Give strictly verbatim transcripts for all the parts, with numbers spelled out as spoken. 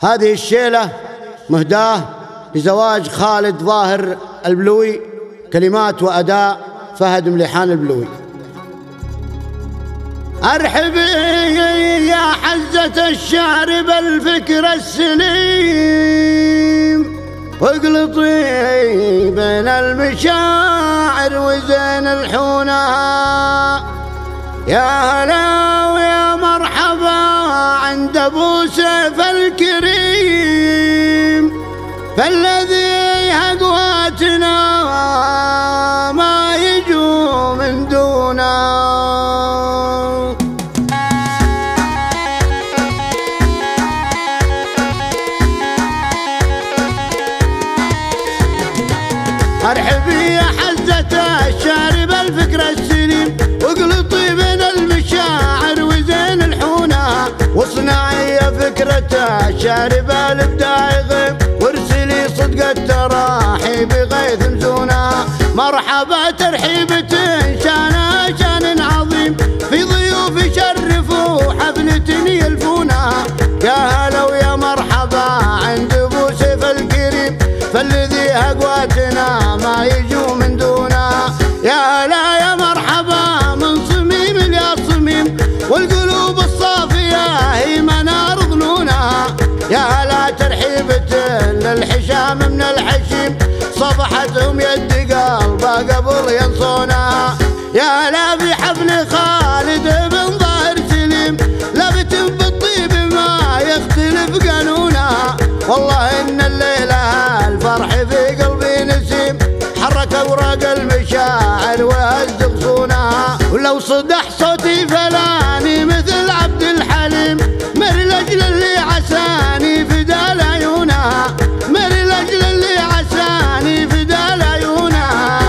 هذه الشيلة مهداة لزواج خالد ظاهر البلوي، كلمات وأداء فهد مليحان البلوي. أرحبي يا حزة الشعر بالفكر السليم، واقلطي بين المشاعر وزين الحونا. يا هلا ويا مرحبا عند ابو سيف الكريم، فالذي هقواتنا ما يجو من دونا. ارحبي يا حزة الشعر بالفكر السليم، واقلطي بين المشاعر وزين الحونا. واصنعي يا فكرة الشعر بالابداع يغيب، وارسلي صدق التراحي بغيث مزونا. مرحبا ترحيبة شانا شان عظيم، في ضيوف يشرفوا حفلة يلفونا. يا هلا ويا مرحبا عند ابو سيف الكريم، فالذي اقواتنا ما يجوا من دونا. يا هلا يا مرحبا من صميم يا صميم، والقلوب الصافية هي منار ظنونا. يا هلا ترحيبة للحشام من الحشيم، صفحتهم يد قلبه قبل ينصونا. يا هلا بحفل خالد بن ظاهر سليم، لبت بالطيب ما يختلف قانونا. والله ان الليلة الفرح في قلبي نسيم، حرك اوراق المشاعر وهز غصونها. ولو صدح صوتي فلاني مثل عبد الحليم، مر لاجل اللي عساني فدا لعيونها. مر لاجل اللي عساني فدا لعيونها.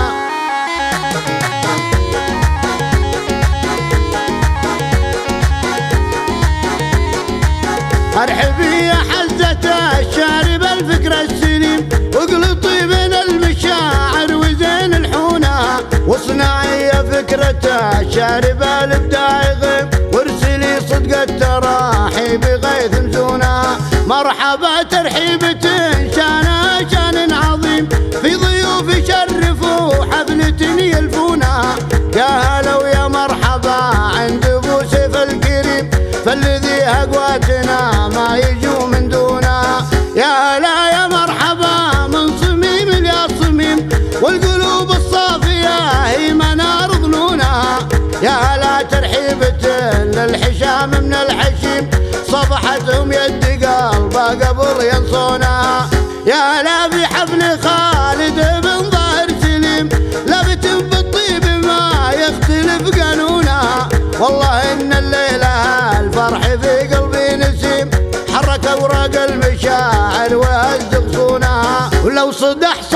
ارحبي يا حزة الشعر بالفكر السليم، واقلطي بين المشاعر وزين الحونا. واصنعي يا فكرة الشعر بالابداع يغيب، وارسلي صدق التراحي بغيث مزونا. مرحبا ترحيبة شانا شان عظيم، في ضيوف يشرفوا حفلة يلفونا. يا هلا ويا مرحبا عند ابو سيف الكريم، فالذي اقواتنا ما يجوا من دونا. يا هلا يا مرحبا من صميم يا صميم، والقلوب الصافية هي منار ظنونا. يا هلا ترحيبة للحشام من الحشيم، صفحتهم يد قلبه قبل ينصونا. يا هلا بحفل خالد بن ظاهر سليم، لبت بالطيب ما يختلف قانونا. والله ان الليلة الفرح في قلبي نسيم، حرك اوراق المشاعر وهز غصونها. ولو صدح